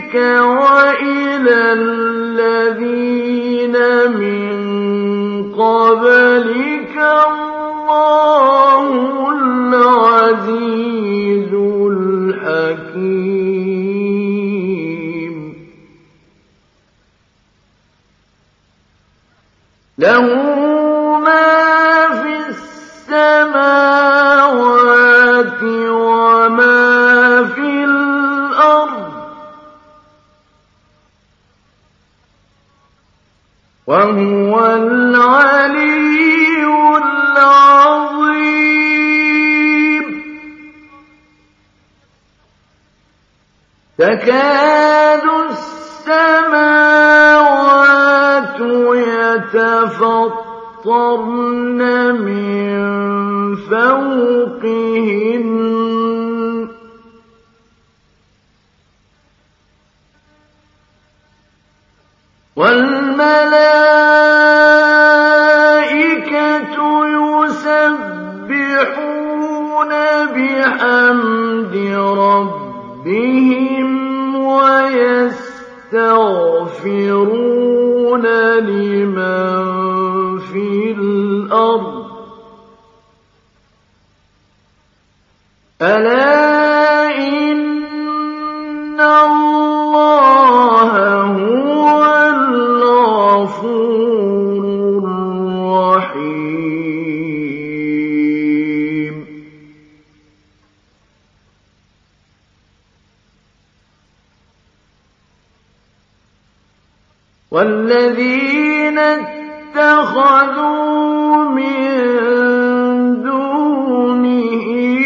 إليك وإلى الذين من قبلك الله العزيز الحكيم له ما في السماوات وما في الأرض وهو العلي العظيم تكاد السماوات يتفطرن من فوقهن والملائكة يسبحون بحمد ربهم ويستغفرون لمن في الأرض ألا إن الله هو الغفور الرحيم والذين اتخذوا من دونه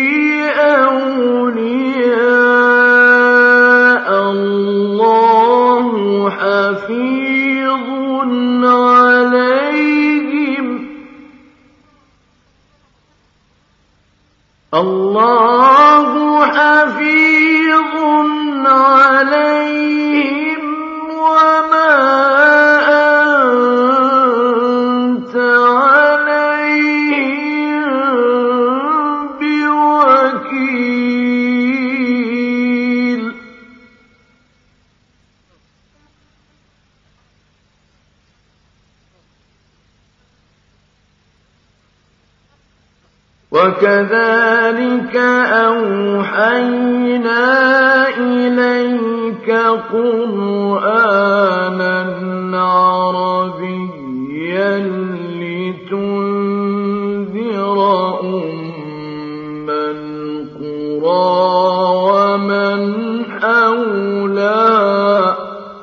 أولياء الله حفيظ عليهم وما أنت عليهم بوكيل وكذلك أوحينا إليك قرآنا عربيا لتنذر أم القرى ومن حولها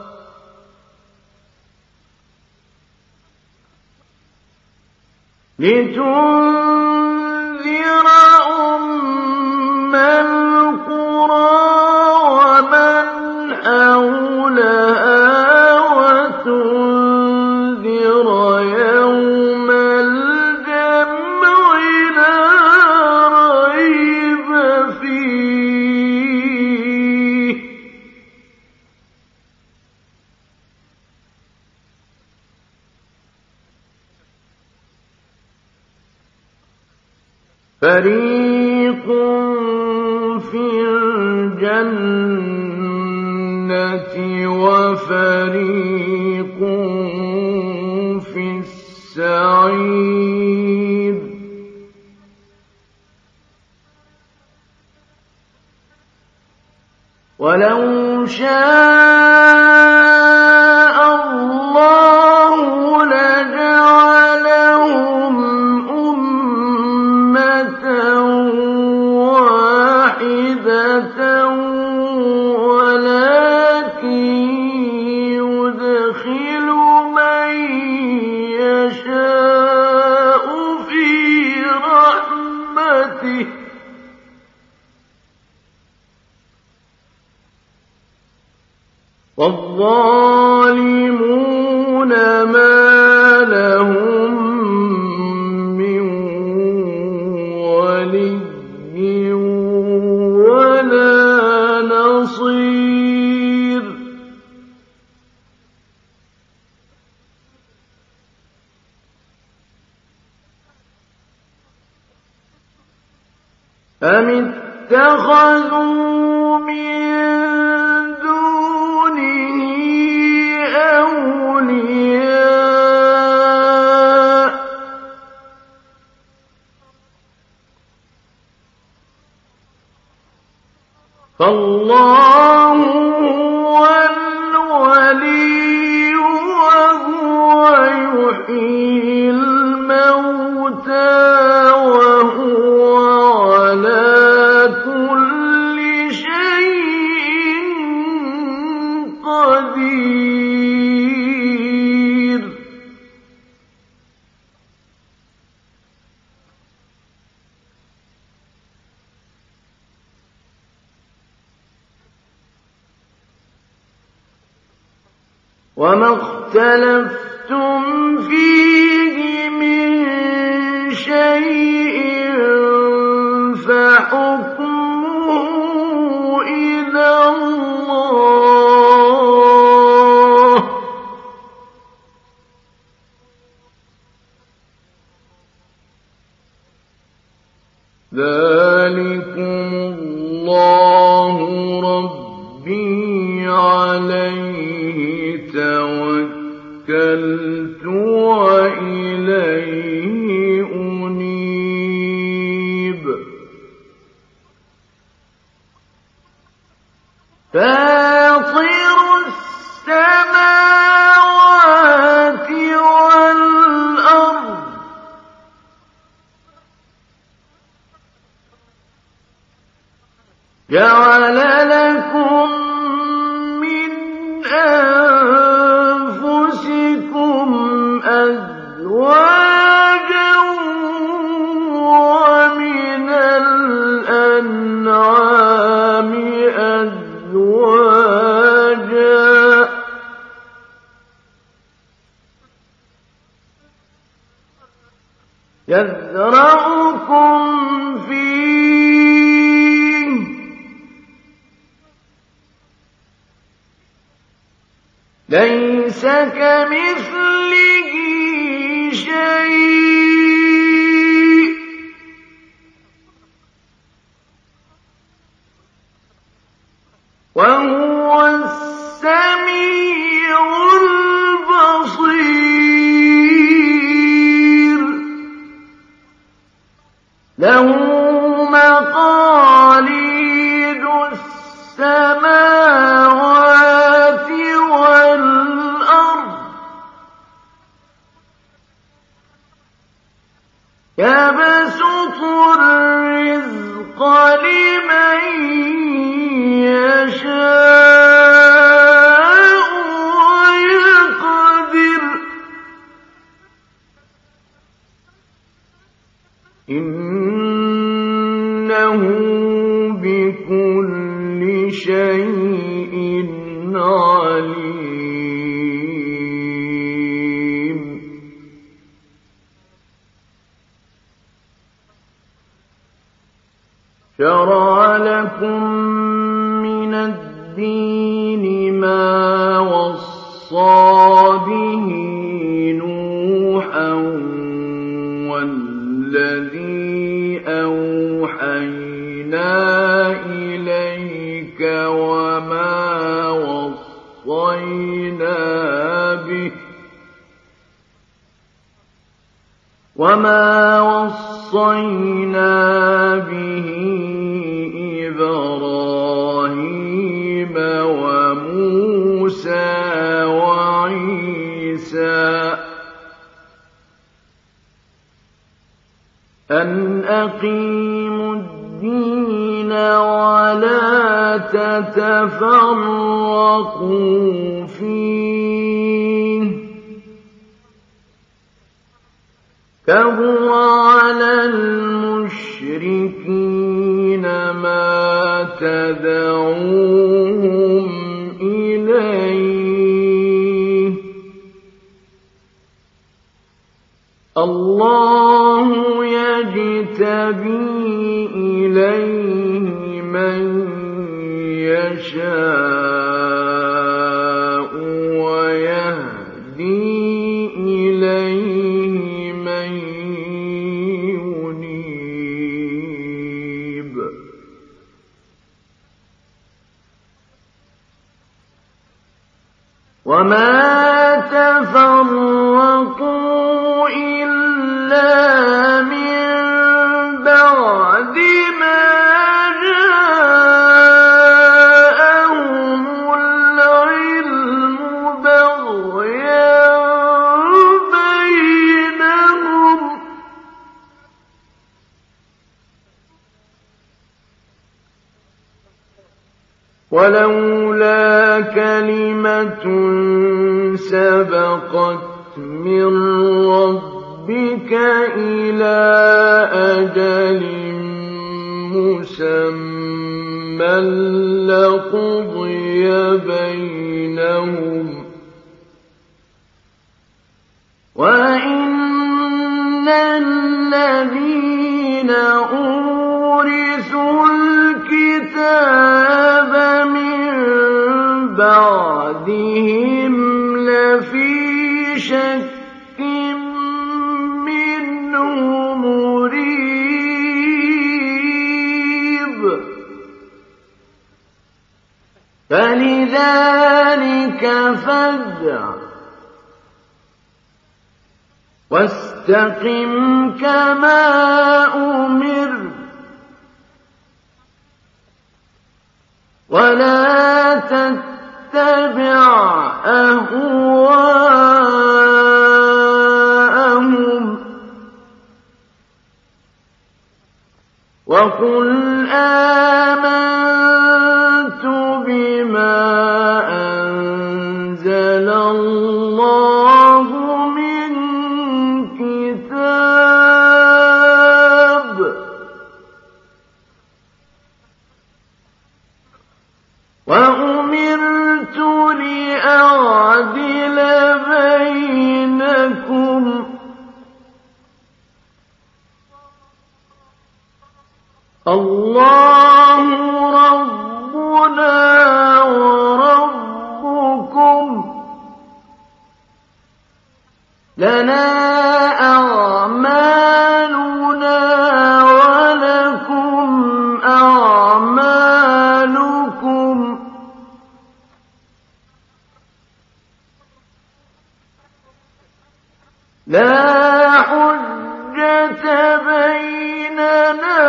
وتنذر يوم الجمع لا ريب فيه فريق في الجنة وفريق في السعير ولو شاء الله لجعلهم أمة واحدة ولكن يدخل من يشاء في رحمته والظالمون ما لهم من ولي ولا نصير أم اتخذوا من دون فالله هو الولي وهو يحيي الموتى وهو على كل شيء قدير. وما اختلفتم فيه من شيء فحكمه إلى الله ذلكم الله ربي عليه توكلت وإليه أنيب. فاطر السماوات والأرض جعل لكم من أنفسكم أزواجا ومن الأنعام أزواجا يذرأكم فيه ليس كمثله شيء وهو السميع البصير. له مقاليد السماوات والأرض يبسط الرزق لمن يشاء ويقدر إنه بكل شيء عليم. شرع لكم من الدين ما وصى به نوحا والذي أوحينا إليك وما وصينا به إبراهيم وموسى وعيسى أن أقيموا الدين ولا تتفرقوا فيه كبر على المشركين ما تدعوهم إليه الله يجتبي إليه من يشاء ويهدي إليه من ينيب وما تفرقوا إلا من بعد ما جاءهم ولولا كلمة سبقت من ربك إلى أجل مسمى لقضي بينهم وإن الذين أورثوا الكتاب من بعدهم لفي شك منه مريب فلذلك فادع واستقم كما أمرت ولا تتبع أهواءهم وقل آمنت بما أنزل الله من كتاب وأمرت لأعدل بينكم الله ربنا وربكم لنا أعمالنا ولكم أعمالكم لا حجة بيننا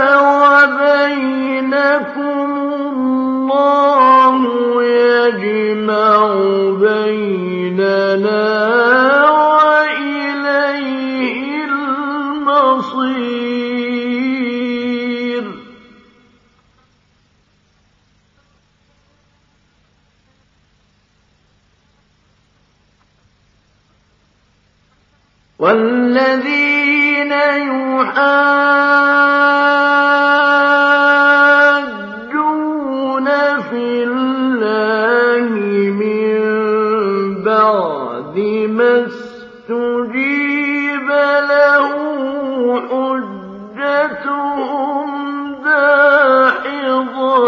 وبينكم الله يجمع بيننا وإليه المصير والذين يحاجون في الله من بعد ما استجيب له حجتهم داحضة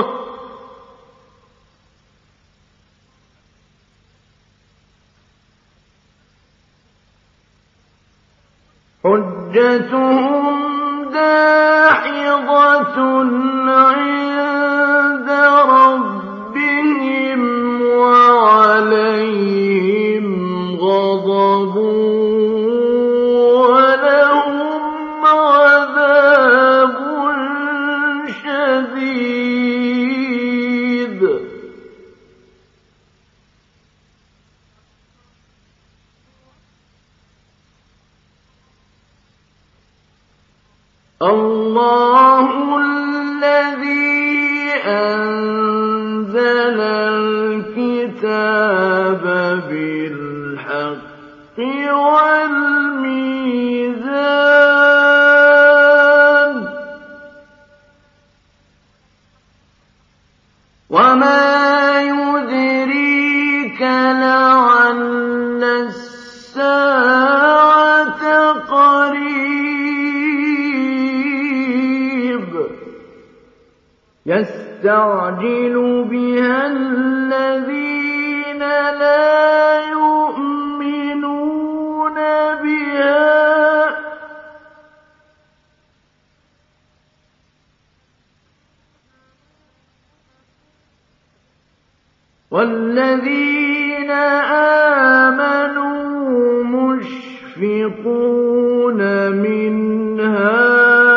عند ربهم وعليهم غضب ولهم عذاب شديد الله الذي أنزل الكتاب بالحق والميزان وما يدريك لعل الساعة قريب يستعجل بها الذين لا يؤمنون بها والذين آمنوا مشفقون منها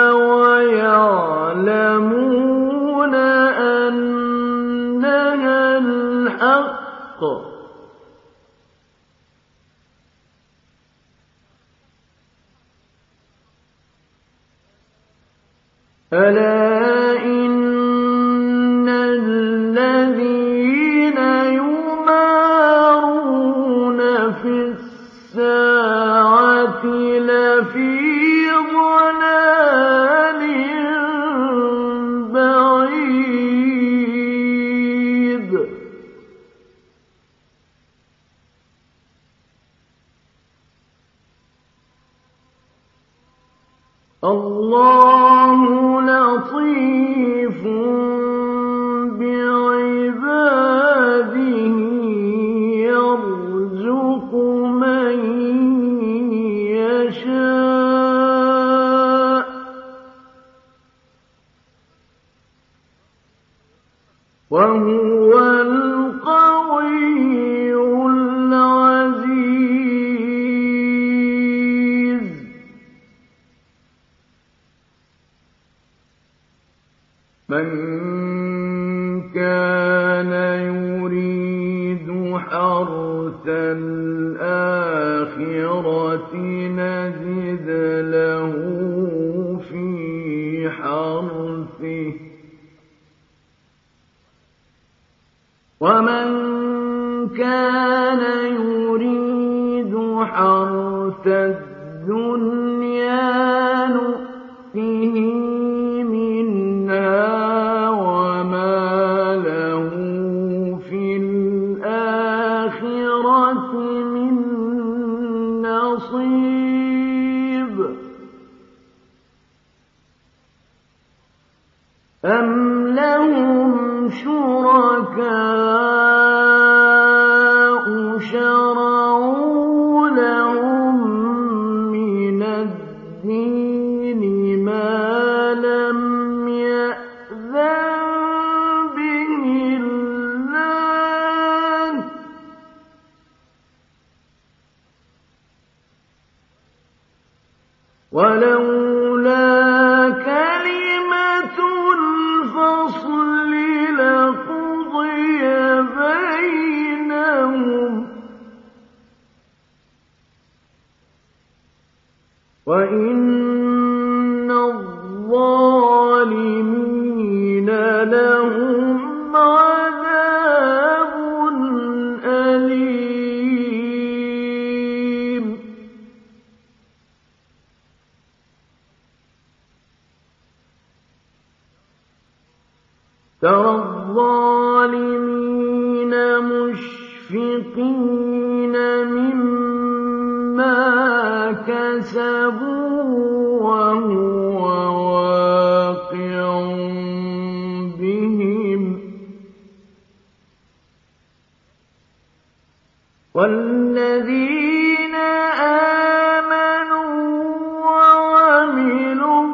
ويعلمون أنها الحق ألا إن الذين الله لطيف بعباده يرزق من يشاء وهو القوي العزيز. من كان يريد حرث الآخرة نزد له في حرثه ومن كان يريد حرث الدنيا نؤته منها وما له في الآخرة من نصيب. أم لهم شركاء شرعوا لهم من الدين ما لم يأذن به الله ولولا كلمة الفصل لقضي بينهم وإن الظالمين لهم عذاب أليم. ترى الظالمين مشفقين مما كسبوا وهو واقع بهم والذين آمنوا وعملوا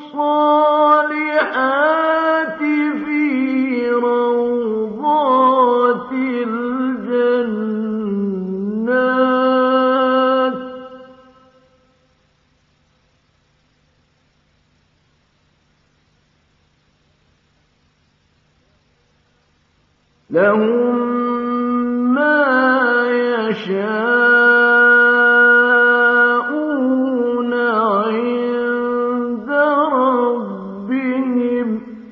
الصالحات في روضات الجنات لهم ما يشاءون عند ربهم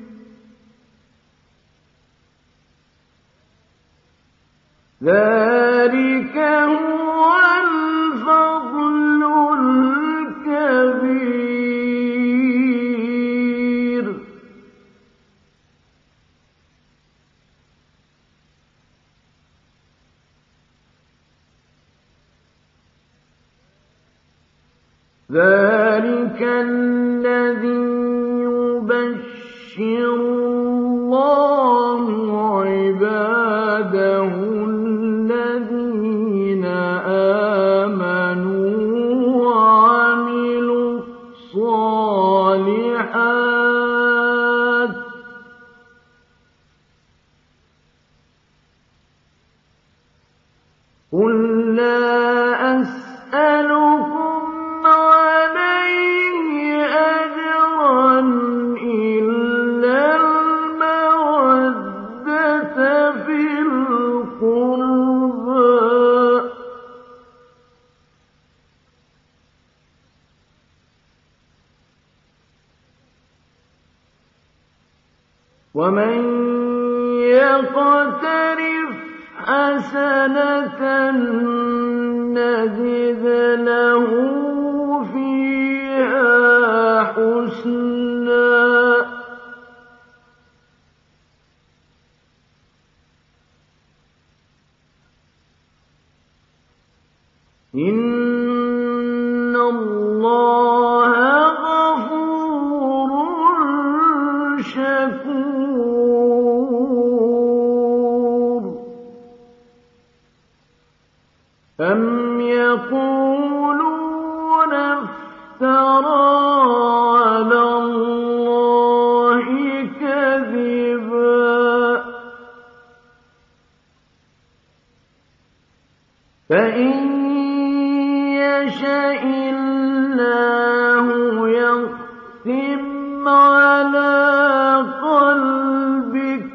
ذلك هو الفضل الكبير. ذلك الذي يبشر الله عباده الذين آمنوا وعملوا الصالحات قل لا أسألكم عليه أجرا إلا المودة في القربى ومن يقترف حسنة نزد له فيها حسنا إن الله غفور أَمْ يَقُولُونَ افْتَرَىٰ عَلَى اللَّهِ كَذِبًا ۖ فَإِن يَشَإِ اللَّهُ يَخْتِمْ عَلَىٰ قَلْبِكَ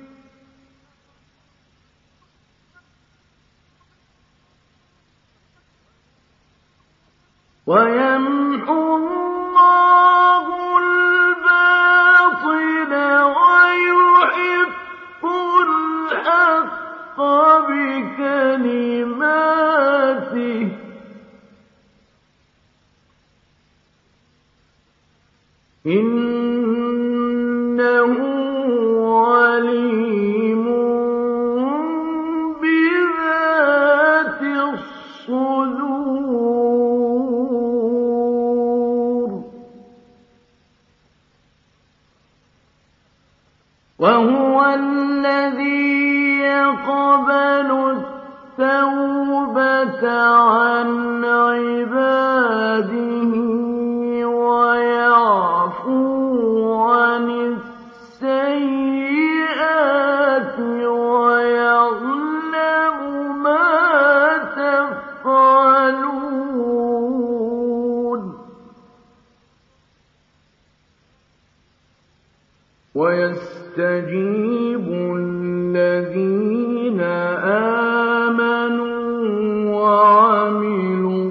وَيَمْحُ اللَّهُ الْبَاطِلَ وَيُحِقُّ الْحَقَّ بِكَلِمَاتِهِ ۚ إِنَّهُ عَلِيمٌ بِذَاتِ الصُّدُورِ وَهُوَ الَّذِي يَقْبَلُ التَّوْبَةَ عَنْ عِبَادِهِ وَيَعْفُو عَنِ السَّيِّئَاتِ وَيَعْلَمُ مَا تَفْعَلُونَ وَيَسْتَجِيبُ الَّذِينَ آمَنُوا وَعَمِلُوا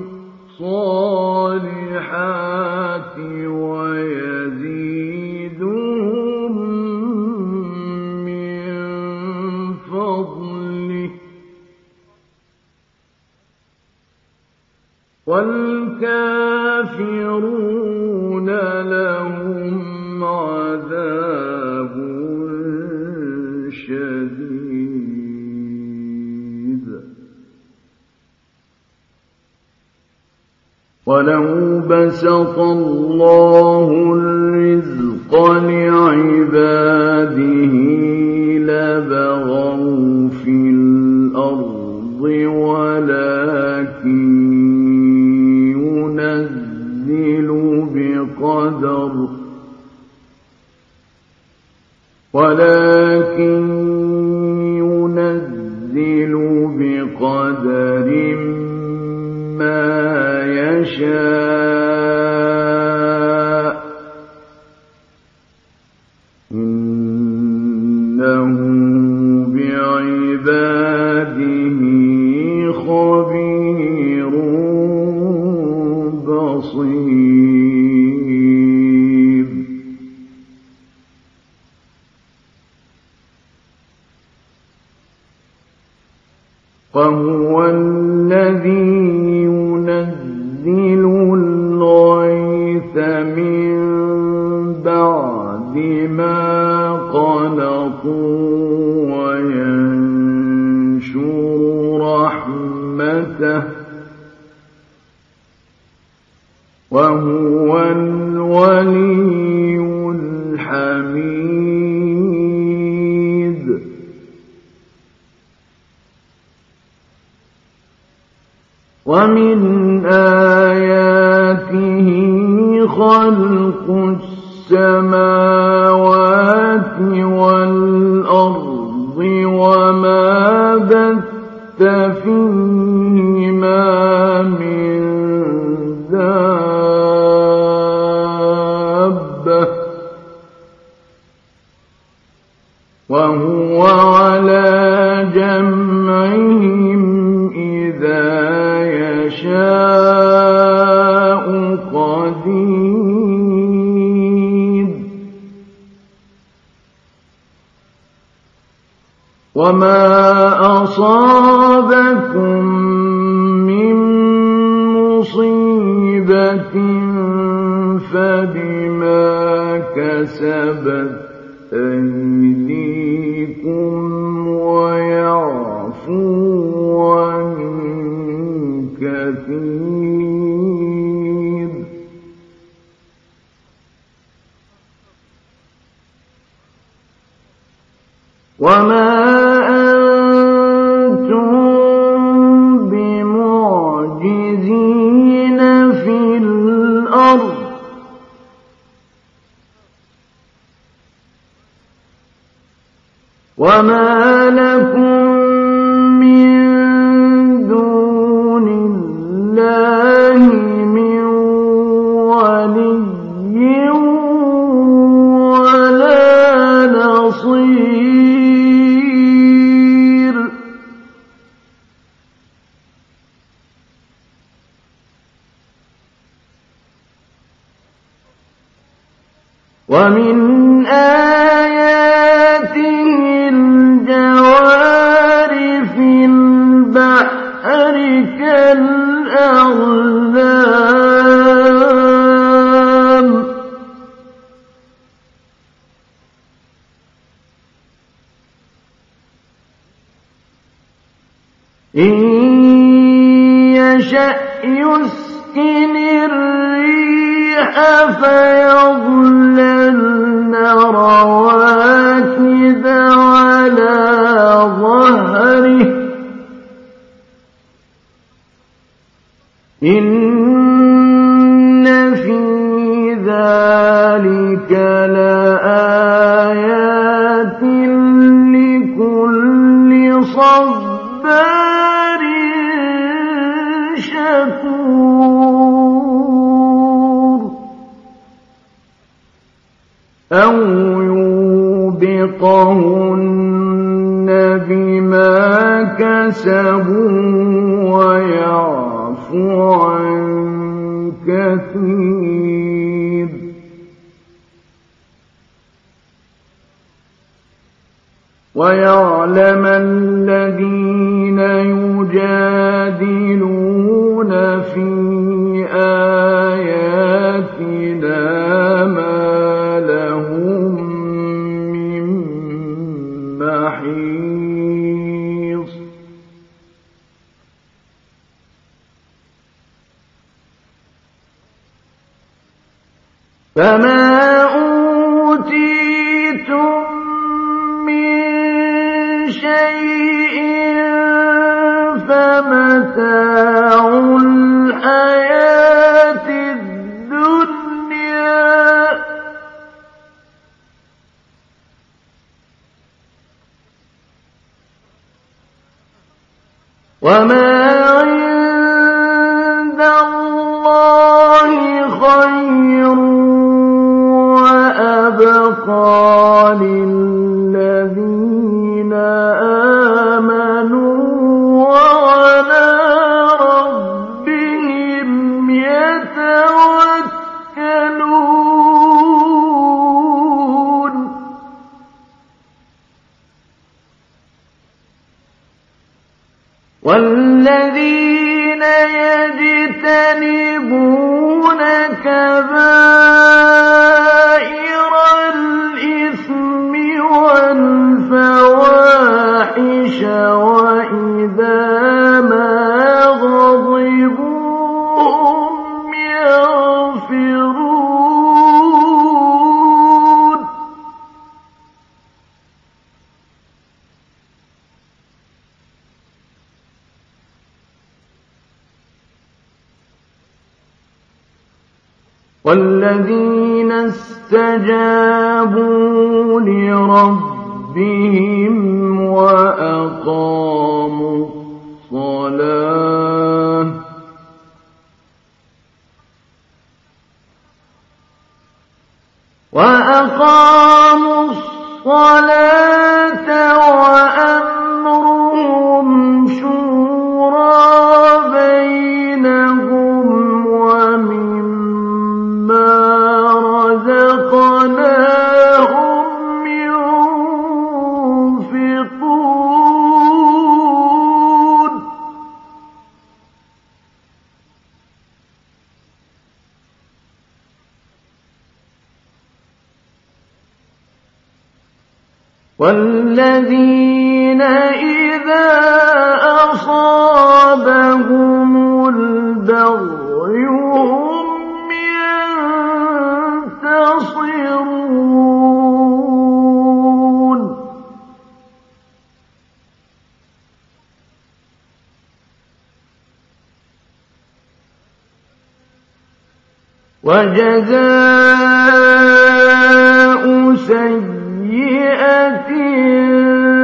الصَّالِحَاتِ وَيَزِيدُهُم مِّن فَضْلِهِ ۚ وَالْكَافِرُونَ لَهُمْ عَذَابٌ شَدِيدٌ وَلَوْ بَسَطَ اللَّهُ الرِّزْقَ لِعِبَادِهِ لَبَغَوْا فِي الْأَرْضِ وَلَكِن يُنَزِّلُ بِقَدَرٍ مَّا يَشَاءُ ۚ إِنَّهُ بِعِبَادِهِ خَبِيرٌ بَصِيرٌ وَهُوَ الَّذِي يُنَزِّلُ الْغَيْثَ مِن بَعْدِ مَا قَنَطُوا وَيَنشُرُ رَحْمَتَهُ ۚ وَهُوَ الْوَلِيُّ الْحَمِيدُ وَمِنْ آيَاتِهِ خَلْقُ السَّمَاوَاتِ وَالْأَرْضِ وَمَا بَثَّ فِيهِمَا مِن دَابَّةٍ ۚ وَهُوَ عَلَىٰ جَمْعِهِمْ إِذَا يَشَاءُ قَدِيرٌ وَمَا أَصَابَكُم مِّن مُّصِيبَةٍ فَبِمَا كَسَبَتْ أَيْدِيكُمْ وَيَعْفُو عَن كَثِيرٍ وَمَا أَنتُم بِمُعْجِزِينَ وما لكم من دون الله من ولي ولا نصير ومن آياته الجوار في البحر كالأعلام إن يشأ يسكن الريح فيظللن رواكد على ظهره إن في ذلك لآيات لكل صبار شكور أو يوبقهن بما كسبوا ويعفو عن كثير ويعلم الذين يجادلون في آياتنا ما لهم من محيص فما أوتيتم من شيء فمتاع الحياة الدنيا وما عند الله خير وأبقى للذين آمنوا وعلى ربهم يتوكلون والذين يجتنبون كبائر الإثم والفواحش وإذا ما غضبوا هم يغفرون والذين استجابوا لربهم وأقاموا الصلاة وأمرهم شورى بينهم ومما رزقناهم ينفقون والذين إذا أصابهم البغي هم ينتصرون وجزاء سيئة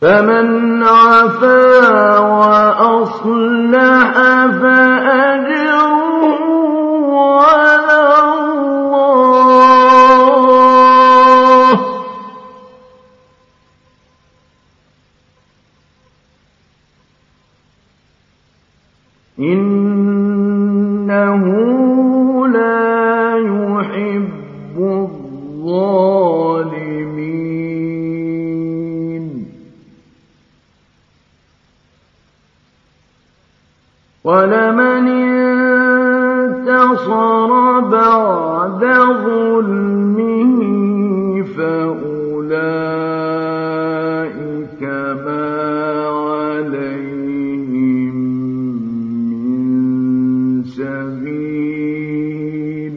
فمن عفا وأصلح فأجره على الله إنه لا يحب الظالمين ولمن انتصر بعد ظلمه فأولئك ما عليهم من سبيل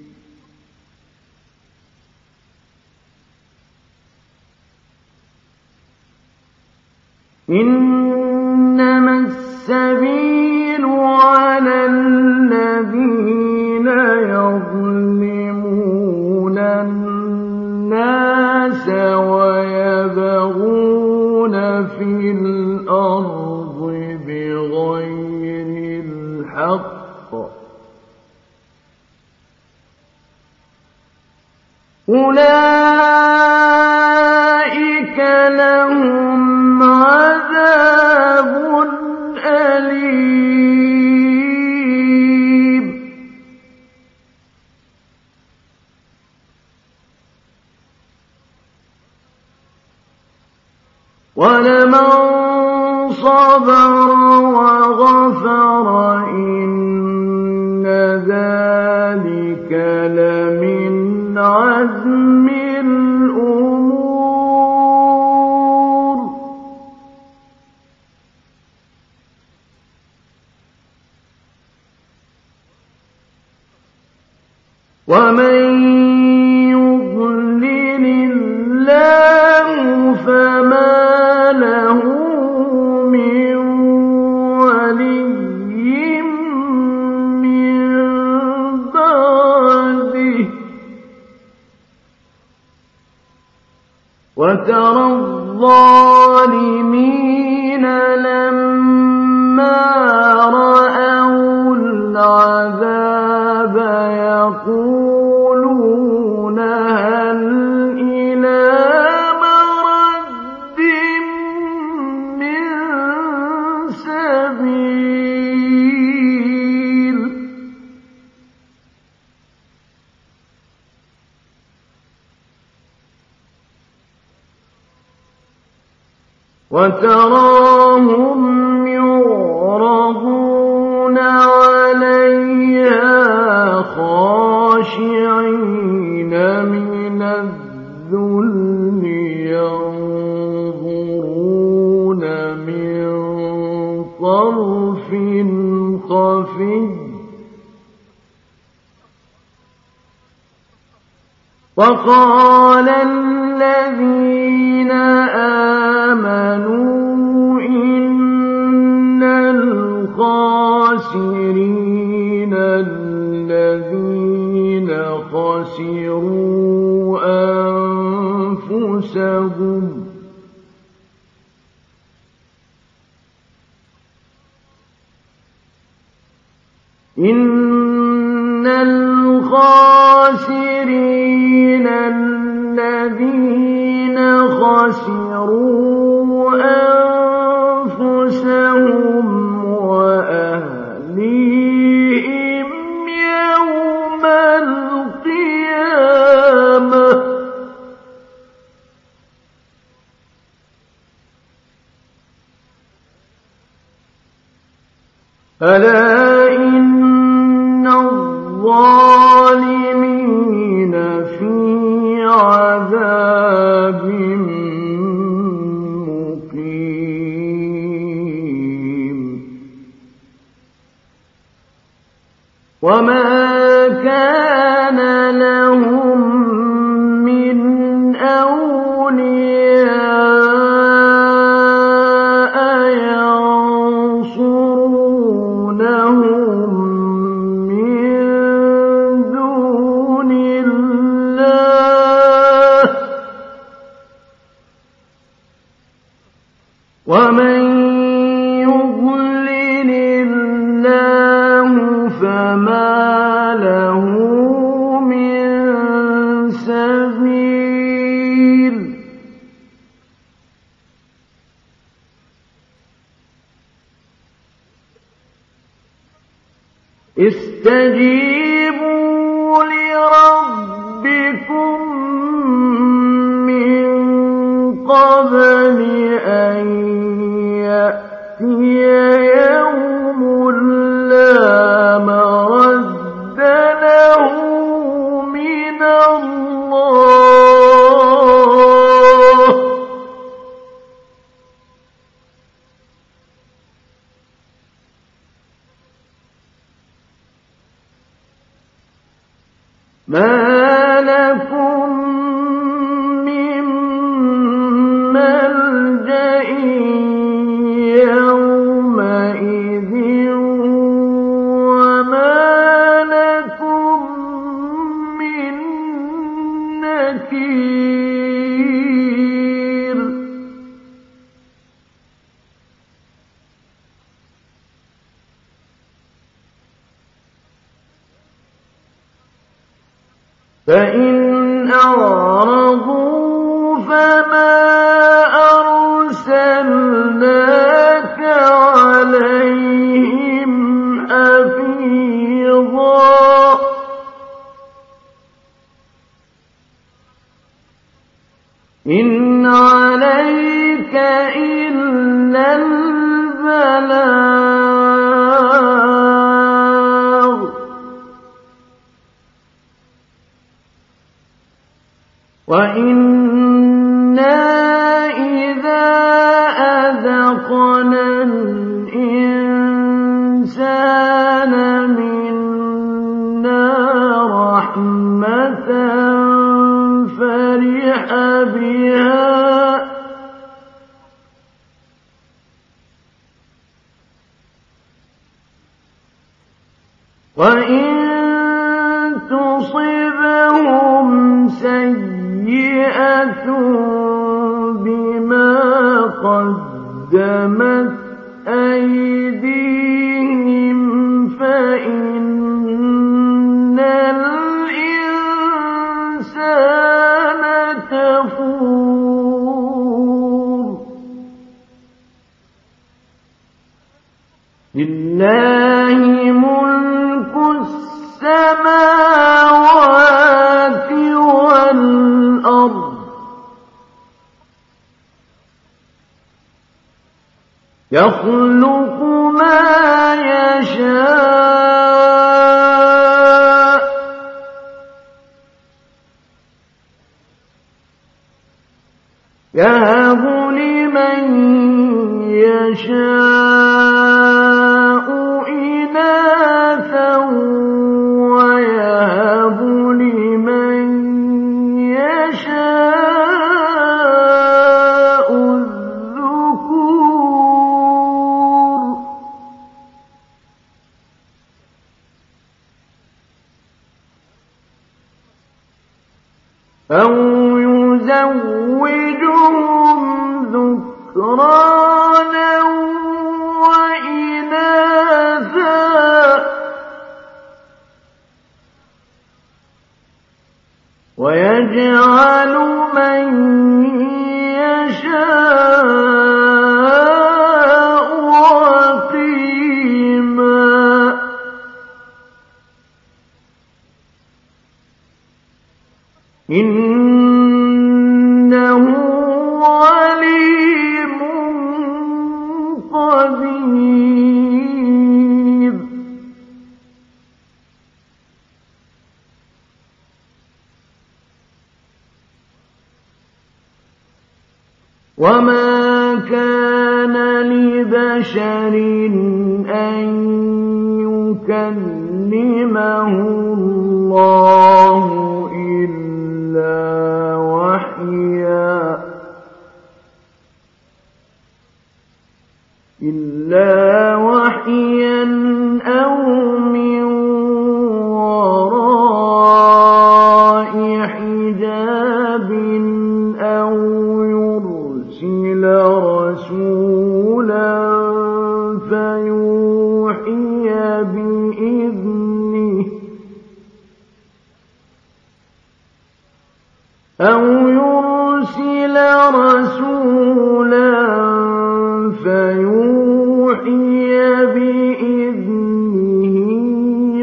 إنما السبيل على الذين يظلمون الناس ويبغون في الأرض بغير الحق أولئك لهم عذاب أليم ولمن صبر وغفر إن ذلك لمن عزم الأمور ومن يضلل الله فما له من ولي من بعده وترى الظالمين لما رأوا العذاب يقولون هل إلى مرد من سبيل وتراهم يعرضون عليها خاشعين من الذل ينظرون من طرف خفي وقال الذين آمنوا إن الخاسرين الذين خسروا أنفسهم إن الخاسرين الذين خسروا أنفسهم وأهليهم يوم القيامة ألا إن الظالمين في عذاب مقيم وما كان لهم من أولياء ينصرونهم من دون الله استجيبوا لربكم من قبل أن يأتي يوم لا مرد له من الله ما لكم من ملجأ يومئذ وما لكم من نكير فإن أعرضوا فما أرسلناك عليهم حفيظا إن عليك إلا البلاغ وإنا إذا أذقنا الإنسان منا رحمة فرح بها وإن تصبهم سيئة بما قدمت أيديهم فإن الإنسان كفور لله ملك السماوات والأرض يخلق ما يشاء يهب لمن يشاء إناثا ويهب لمن يشاء الذكور أو يزوجهم ذكرانا وإناثا ويجعل من يشاء عقيما إنه عليم قدير وما كان لبشر أن يكلمه الله إلا وحيا أو من وراء حجاب أو يرسل رسولا فيوحي بإذنه أو يرسل رسولا فيوحي بإذنه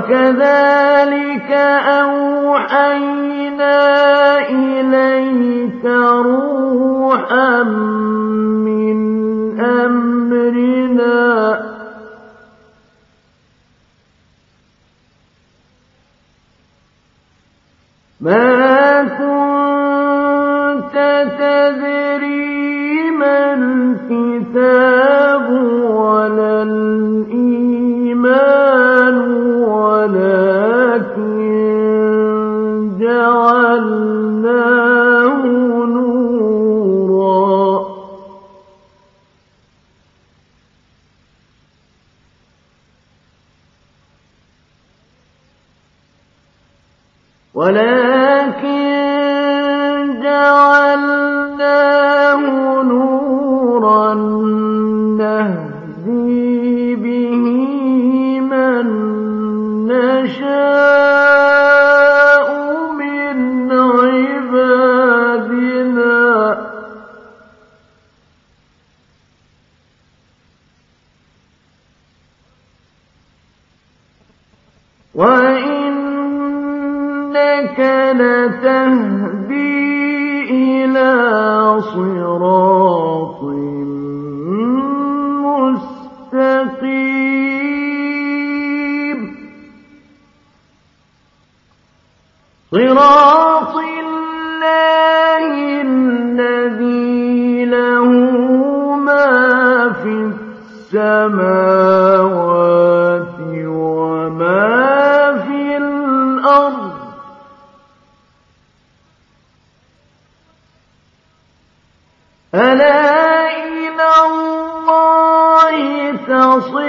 وكذلك أوحينا إليك روحا من أمرنا ما كنت تدري ما الكتاب ولا الإيمان ولكن جعلناه نورا نهدي به من نشاء من عبادنا وإنك لتهدي إلى صراط مستقيم صراط الله الذي له ما في السماوات وما في الأرض ألا إلى الله تصير